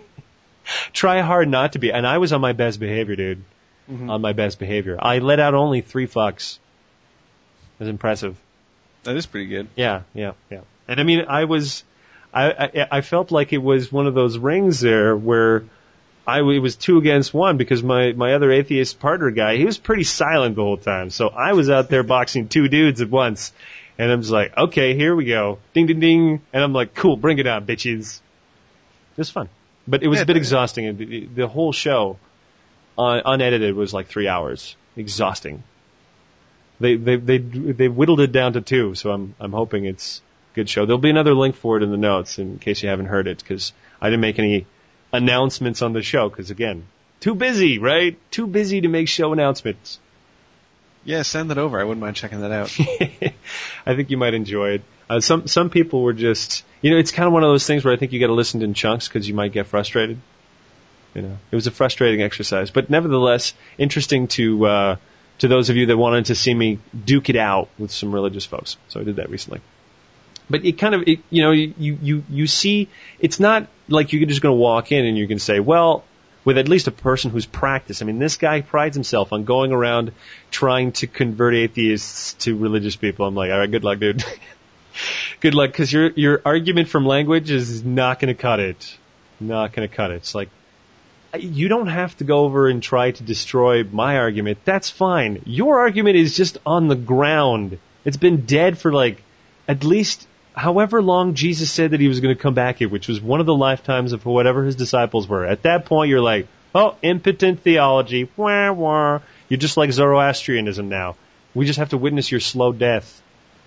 Try hard not to be. And I was on my best behavior, dude. Mm-hmm. On my best behavior. I let out only three fucks. That's impressive.
That is pretty good.
Yeah, yeah, yeah. And I mean, I was, I, I, I felt like it was one of those rings there where I, it was two against one because my, my other atheist partner guy, he was pretty silent the whole time. So I was out there boxing two dudes at once. And I'm just like, okay, here we go. Ding, ding, ding. And I'm like, cool, bring it on, bitches. It was fun. But it was yeah, a bit exhausting. The, the whole show, uh, unedited, was like three hours. Exhausting. They they they they whittled it down to two, so I'm I'm hoping it's a good show. There'll be another link for it in the notes in case you haven't heard it, because I didn't make any announcements on the show. Because again, too busy, right? Too busy to make show announcements.
Yeah, send that over. I wouldn't mind checking that out.
I think you might enjoy it. Uh, some some people were just, you know, it's kind of one of those things where I think you got to listen in chunks because you might get frustrated. You know, it was a frustrating exercise, but nevertheless interesting to uh, to those of you that wanted to see me duke it out with some religious folks. So I did that recently. But it kind of, it, you know, you, you, you see, it's not like you're just going to walk in and you can say, well, with at least a person who's practiced. I mean, this guy prides himself on going around trying to convert atheists to religious people. I'm like, all right, good luck, dude. Good luck, because your your argument from language is not going to cut it. Not going to cut it. It's like, you don't have to go over and try to destroy my argument. That's fine. Your argument is just on the ground. It's been dead for like at least however long Jesus said that he was going to come back here, which was one of the lifetimes of whatever his disciples were. At that point, you're like, oh, impotent theology. Wah, wah. You're just like Zoroastrianism now. We just have to witness your slow death.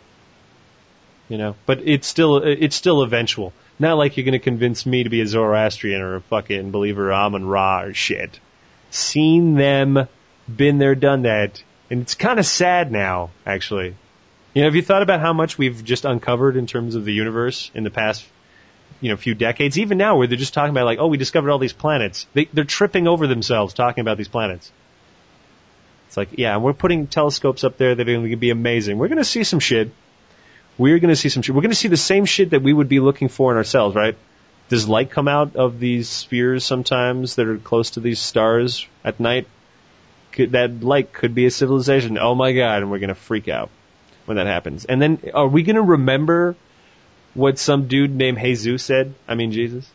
You know, but it's still it's still eventual. Not like you're going to convince me to be a Zoroastrian or a fucking believer of Amun Ra or shit. Seen them, been there, done that, and it's kind of sad now, actually. You know, have you thought about how much we've just uncovered in terms of the universe in the past, you know, few decades? Even now, where they're just talking about like, oh, we discovered all these planets. They, they're tripping over themselves talking about these planets. It's like, yeah, we're putting telescopes up there that are going to be amazing. We're going to see some shit. We're going to see some shit. We're going to see the same shit that we would be looking for in ourselves, right? Does light come out of these spheres sometimes that are close to these stars at night? Could, that light could be a civilization. Oh my God, and we're going to freak out when that happens. And then are we going to remember what some dude named Jesus said? I mean, Jesus?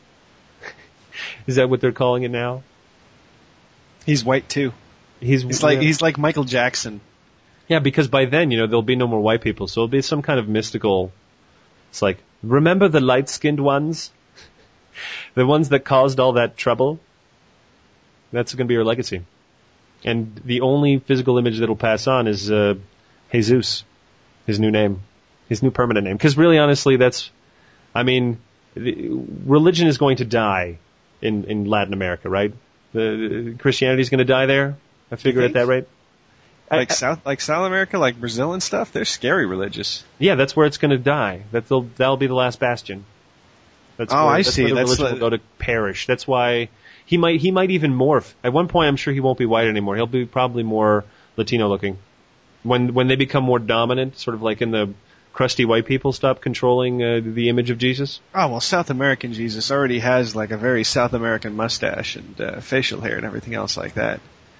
Is that what they're calling it now?
He's white too.
He's,
he's like
yeah.
he's like Michael Jackson.
Yeah, because by then, you know, there'll be no more white people, so it'll be some kind of mystical. It's like, remember the light-skinned ones? The ones that caused all that trouble? That's going to be your legacy. And the only physical image that'll pass on is uh, Jesus, his new name, his new permanent name. Because really, honestly, that's, I mean, the, religion is going to die in, in Latin America, right? The, Christianity is going to die there. I figured at that rate.
Like
I,
South, like South America, like Brazil and stuff, they're scary religious.
Yeah, that's where it's going to die. That'll that'll be the last bastion. That's
oh,
where,
I
that's
see.
Where the
that's
religion
the...
will go to perish. That's why he might he might even morph. At one point, I'm sure he won't be white anymore. He'll be probably more Latino looking. When when they become more dominant, sort of like in the crusty white people stop controlling uh, the image of Jesus.
Oh well, South American Jesus already has like a very South American mustache and uh, facial hair and everything else like that.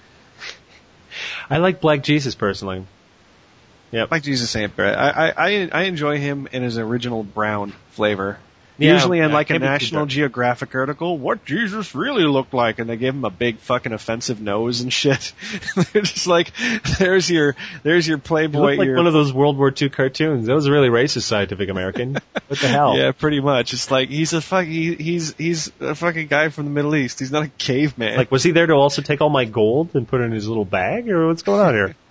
I like Black Jesus personally. Yeah,
Black Jesus ain't bad. I, I I enjoy him in his original brown flavor.
Yeah,
Usually in
yeah,
like a
can't be too
National
dark.
Geographic article, what Jesus really looked like, and they gave him a big fucking offensive nose and shit. They're just like, there's your there's your
He
Playboy.
looked like
your,
one of those World War Two cartoons. That was a really racist Scientific American. What the hell?
Yeah, pretty much. It's like he's a fuck. He, he's he's a fucking guy from the Middle East. He's not a caveman.
Like, was he there to also take all my gold and put it in his little bag, or what's going on here?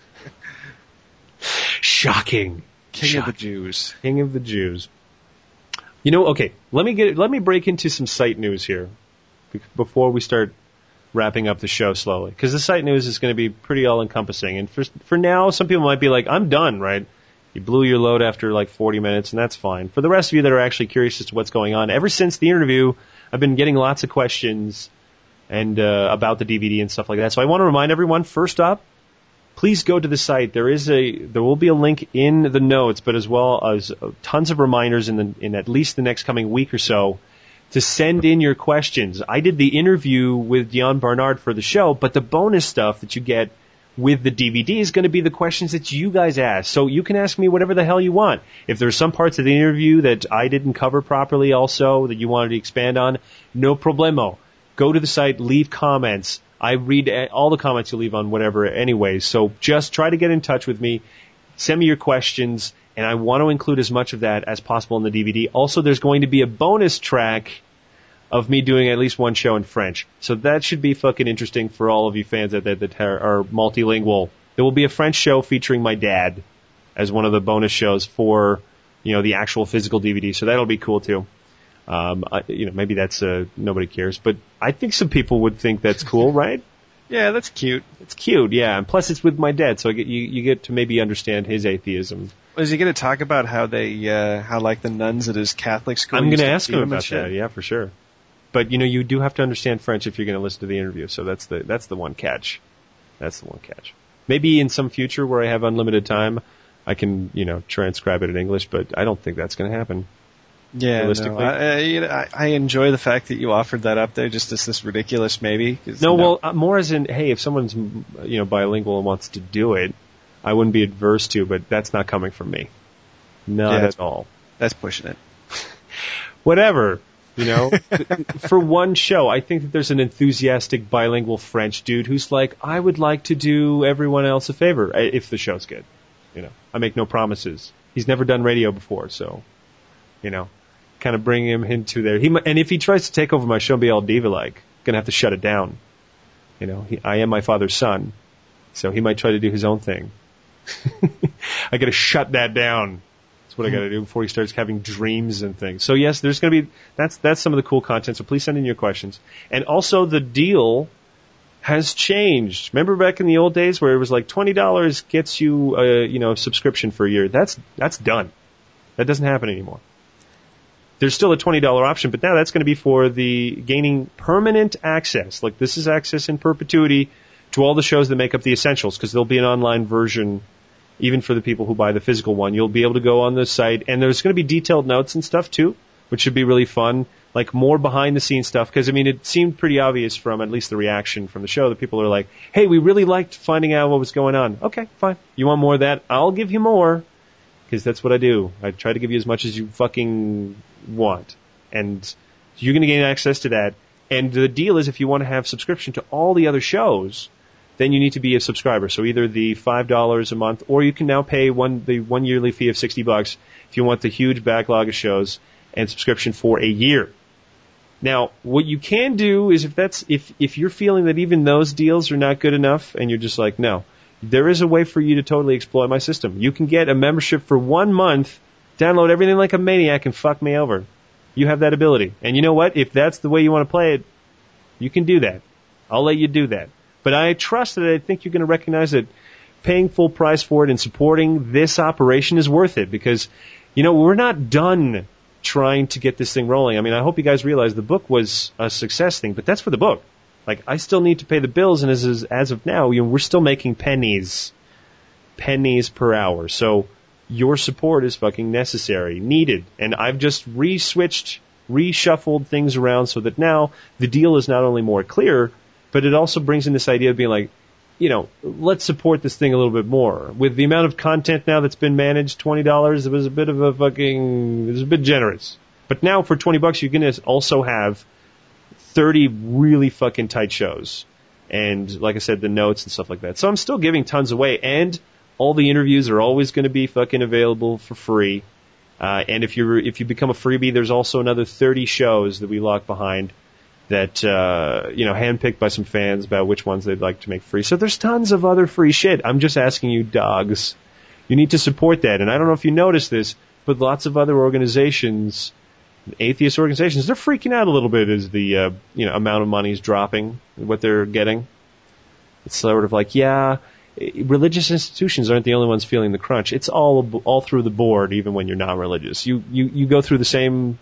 Shocking.
King
Shocking.
of the Jews.
King of the Jews. You know, okay, let me get let me break into some site news here before we start wrapping up the show slowly, because the site news is going to be pretty all-encompassing. And for for now, some people might be like, "I'm done," right? You blew your load after like forty minutes, and that's fine. For the rest of you that are actually curious as to what's going on, ever since the interview, I've been getting lots of questions and uh, about the D V D and stuff like that. So I want to remind everyone, first up, please go to the site. There is a, there will be a link in the notes, but as well as tons of reminders in the, in at least the next coming week or so to send in your questions. I did the interview with Dion Barnard for the show, but the bonus stuff that you get with the D V D is going to be the questions that you guys ask. So you can ask me whatever the hell you want. If there's some parts of the interview that I didn't cover properly also that you wanted to expand on, no problemo. Go to the site, leave comments. I read all the comments you leave on whatever anyway, so just try to get in touch with me. Send me your questions, and I want to include as much of that as possible in the D V D. Also, there's going to be a bonus track of me doing at least one show in French. So that should be fucking interesting for all of you fans that, that, that are multilingual. There will be a French show featuring my dad as one of the bonus shows for, you know, the actual physical D V D, so that'll be cool too. Um, I, you know, maybe that's, uh, nobody cares, but I think some people would think that's cool, right?
Yeah, that's cute.
It's cute, yeah. And plus it's with my dad, so I get, you, you get to maybe understand his atheism.
Is he going to talk about how they, uh, how like the nuns at his Catholic school?
I'm going
used
to
to
ask
feed
him
and
about
shit?
that, yeah, for sure. But, you know, you do have to understand French if you're going to listen to the interview, so that's the, that's the one catch. That's the one catch. Maybe in some future where I have unlimited time, I can, you know, transcribe it in English, but I don't think that's going to happen.
Yeah,
realistically.
no, I, I, you know, I, I enjoy the fact that you offered that up there just as this ridiculous maybe.
No, well, uh, more as in, hey, if someone's, you know, bilingual and wants to do it, I wouldn't be adverse to, but that's not coming from me. Not
yeah,
at all.
That's pushing it.
Whatever, you know. For one show, I think that there's an enthusiastic bilingual French dude who's like, I would like to do everyone else a favor if the show's good. You know, I make no promises. He's never done radio before, so, you know. Kind of bring him into there. He and if he tries to take over my show and be all diva-like, gonna have to shut it down. You know, he, I am my father's son, so he might try to do his own thing. I gotta shut that down. That's what I gotta do before he starts having dreams and things. So yes, there's gonna be that's that's some of the cool content. So please send in your questions. And also the deal has changed. Remember back in the old days where it was like twenty dollars gets you a you know subscription for a year. That's that's done. That doesn't happen anymore. There's still a twenty dollars option, but now that's going to be for the gaining permanent access. Like this is access in perpetuity to all the shows that make up the essentials, because there'll be an online version even for the people who buy the physical one. You'll be able to go on the site, and there's going to be detailed notes and stuff too, which should be really fun. Like more behind the scenes stuff, because I mean it seemed pretty obvious from at least the reaction from the show that people are like, hey, we really liked finding out what was going on. Okay, fine. You want more of that? I'll give you more. Because that's what I do. I try to give you as much as you fucking want. And you're going to gain access to that. And the deal is if you want to have subscription to all the other shows, then you need to be a subscriber. So either the five dollars a month, or you can now pay one the one yearly fee of sixty bucks if you want the huge backlog of shows and subscription for a year. Now, what you can do is if that's if if you're feeling that even those deals are not good enough and you're just like, no, there is a way for you to totally exploit my system. You can get a membership for one month, download everything like a maniac, and fuck me over. You have that ability. And you know what? If that's the way you want to play it, you can do that. I'll let you do that. But I trust that I think you're going to recognize that paying full price for it and supporting this operation is worth it. Because, you know, we're not done trying to get this thing rolling. I mean, I hope you guys realize the book was a success thing, but that's for the book. Like, I still need to pay the bills, and as as of now, you know, we're still making pennies, pennies per hour. So your support is fucking necessary, needed. And I've just re-switched, reshuffled things around so that now the deal is not only more clear, but it also brings in this idea of being like, you know, let's support this thing a little bit more. With the amount of content now that's been managed, twenty dollars, it was a bit of a fucking, it was a bit generous. But now for twenty bucks, you're going to also have thirty really fucking tight shows. And like I said, the notes and stuff like that. So I'm still giving tons away. And all the interviews are always going to be fucking available for free. Uh, and if you if you become a freebie, there's also another thirty shows that we lock behind that, uh, you know, handpicked by some fans about which ones they'd like to make free. So there's tons of other free shit. I'm just asking you, dogs, you need to support that. And I don't know if you noticed this, but lots of other organizations, atheist organizations, they're freaking out a little bit as the uh, you know amount of money is dropping, what they're getting. It's sort of like, yeah, religious institutions aren't the only ones feeling the crunch. It's all all through the board, even when you're not religious. You you you go through the same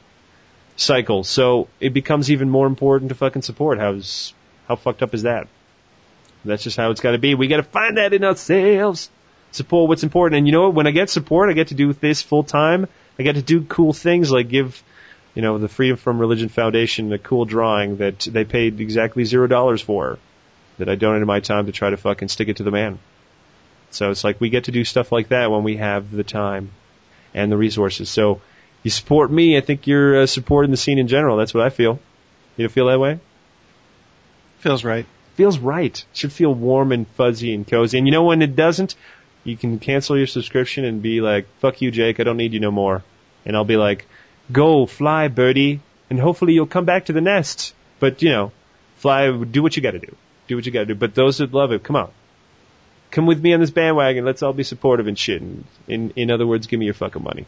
cycle, so it becomes even more important to fucking support. How's how fucked up is that? That's just how it's got to be. We got to find that in ourselves. Support what's important, and you know what? When I get support, I get to do this full time. I get to do cool things like give. You know, the Freedom from Religion Foundation, a cool drawing that they paid exactly zero dollars for, that I donated my time to try to fucking stick it to the man. So it's like we get to do stuff like that when we have the time and the resources. So you support me, I think you're uh, supporting the scene in general. That's what I feel. You don't feel that way?
Feels right.
Feels right. Should feel warm and fuzzy and cozy. And you know when it doesn't, you can cancel your subscription and be like, fuck you, Jake, I don't need you no more. And I'll be like, go, fly, birdie, and hopefully you'll come back to the nest. But, you know, fly, do what you gotta do. Do what you gotta do. But those that love it, come on. Come with me on this bandwagon. Let's all be supportive and shit. And in, in other words, give me your fucking money.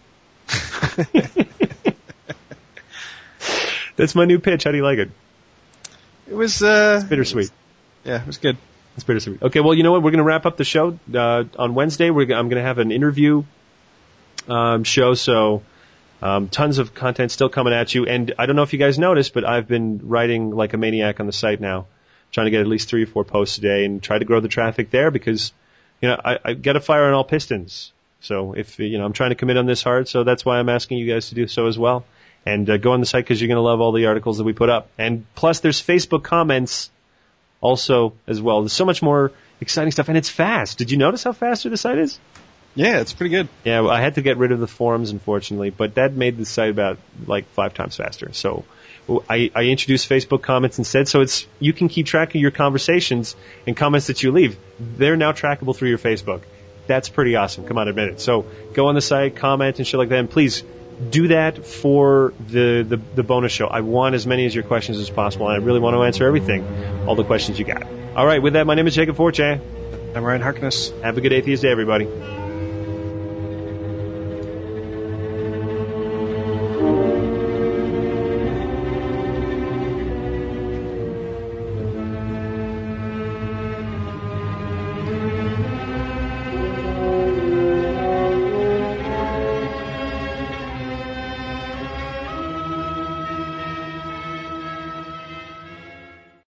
That's my new pitch. How do you like it?
It was, uh...
It's bittersweet.
It was, yeah, it was good.
It's bittersweet. Okay, well, you know what? We're gonna wrap up the show. Uh, on Wednesday, we're, I'm gonna have an interview, um, show, so... Um, tons of content still coming at you, and I don't know if you guys noticed, but I've been writing like a maniac on the site now, trying to get at least three or four posts a day and try to grow the traffic there because you know, I, I got to fire on all pistons. So if, you know, I'm trying to commit on this hard, so that's why I'm asking you guys to do so as well. And uh, go on the site because you're going to love all the articles that we put up. And plus, there's Facebook comments also as well. There's so much more exciting stuff, and it's fast. Did you notice how faster the site is?
Yeah, it's pretty good.
Yeah, well, I had to get rid of the forums, unfortunately, but that made the site about like five times faster. So I, I introduced Facebook comments instead, so it's you can keep track of your conversations and comments that you leave. They're now trackable through your Facebook. That's pretty awesome. Come on, admit it. So go on the site, comment, and shit like that, and please do that for the, the, the bonus show. I want as many of your questions as possible, and I really want to answer everything, all the questions you got. All right, with that, my name is Jacob Forte.
I'm Ryan Harkness.
Have a good Atheist Day, everybody.